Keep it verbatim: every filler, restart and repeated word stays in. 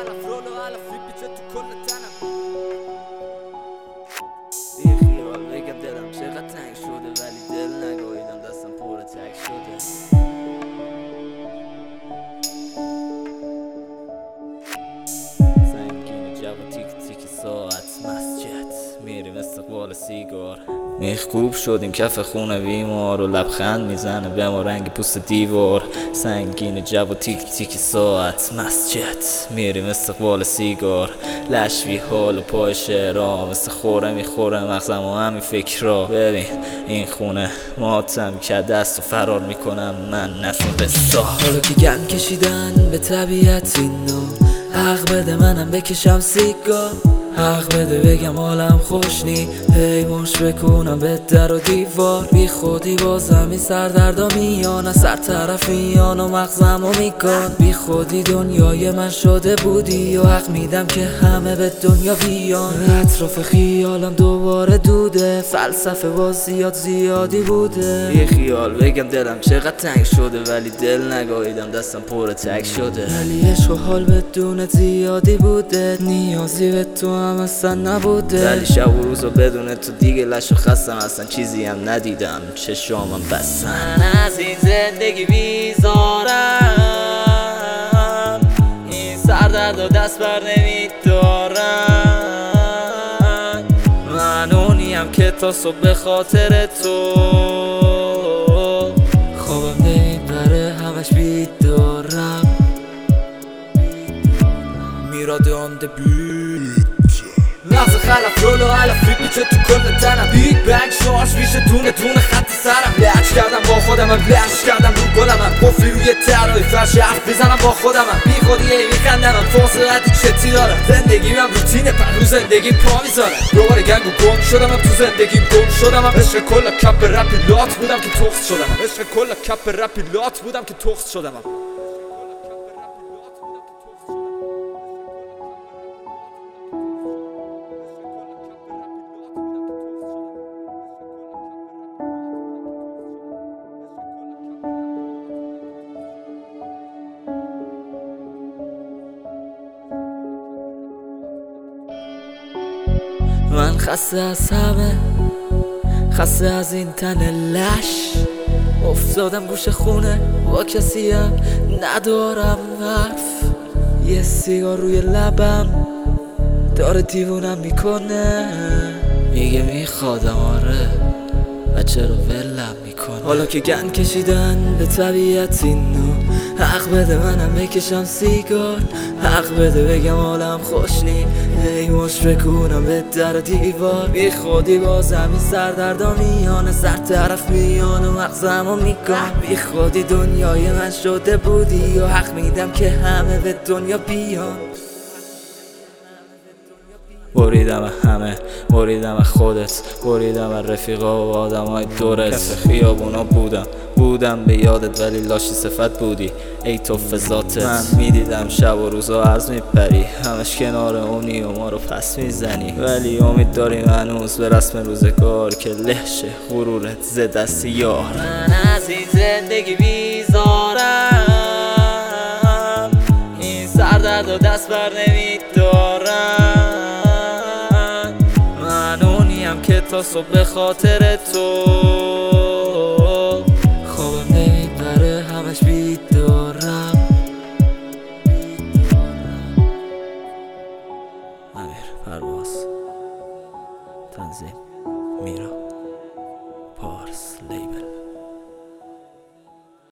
خلف رول و علف ریپیته تو کل تنم. یه خیال بگم دلم چقدر تنگ شده ولی دل نگاهیدم دستم پر تک شده. سنگین جواب تیک تیک ساعت مسجد میریم استقبال سیگار. میخکوب شدیم کف خونه بیمار و لبخند میزنه به ما رنگ پوست دیوار. سنگین جو و تیک تیک ساعت مسجد میریم استقبال سیگار. لشوی حال و پای شعرها مثل خوره میخوره مغزم و همین فکرها. ببین این خونه ماتم کرده است و فرار میکنم من نشون به ساه. حالا که گن کشیدن به طبیعت اینو حق بده منم بکشم سیگار. حق بده بگم حالم خوش نی هی مش بکنم به در و دیوار. بی خودی بازم این سردردا میان از سر طرف میان و مغزمو میکن. بی خودی دنیای من شده بودی و حق میدم که همه به دنیا بیان. اطراف خیالم دوباره دوده فلسفه باز زیاد زیادی بوده. یه خیال بگم دلم چقدر تنگ شده ولی دل نگاهیدم دستم پر تک شده. ولی عشق و حال بدون زیادی بوده نیازی به تو هم اصلا نبوده. ولی شب و روز و بدون تو دیگه لش و خستم اصلا چیزی هم ندیدم چشامم بستم. من از این زندگی بیزارم این سردرد و دست بر نمیدارم. من اونیم که تا صبح به خاطر تو خوابم نمیبره همش بیدارم. میراد آن ده بیت مغز خلف رول و علف ریپیته تو کل تنم. بیگ بنگ شارژ میشه دونه دونه خط سرم. لچ کردم با خودم هم لچ کردم رو گلم هم قفلی روی طراحی فرش حرف میزنم با خودم هم. بی خودی هی میخندم هم فاصلتی چتی دارم. زندگیم هم روتینه پر رو زندگی پا میذارم. دوباره گنگ و گم شدم هم تو زندگیم گم شدم هم. عشق کل کپ رپی لات بودم که تخص شدم هم. عشق کل کپ رپی لات بودم که تخص شدم هم. من خسته از همه خسته از این تن لش. افتادم گوش خونه با کسیم ندارم حرف. یه سیگار روی لبم داره دیوونم میکنه. میگه میخوادم آره و چرا ولم میکنه. حالا که گن کشیدن به طبیعت اینو حق بده منم بکشم سیگار. حق بده بگم حالم خوش نی هی مش بکنم به در و دیوار. بی خودی بازم این سردردا میان سر طرف میان و مغزمو میکن. بی خودی دنیای من شده بودی و حق میدم که همه به دنیا بیان. بریدم همه بریدم خودت بریدم رفیقا و آدم های دورت. کف خیابونا بودم بودم به یادت ولی لاشی صفت بودی ای تو فضاتت. من میدیدم شب و روزا عرض میپری همش کنار اونی و ما رو پس میزنی. ولی امید داریم هنوز به رسم روزگار که لهشه غرورت ز دست یار. من از این زندگی بیزارم این سردرد و دست بر نمیدارم. که تا صبح به خاطر تو خوابم نمیبره همش بیدارم. امیر پرواز تنظیم میرا.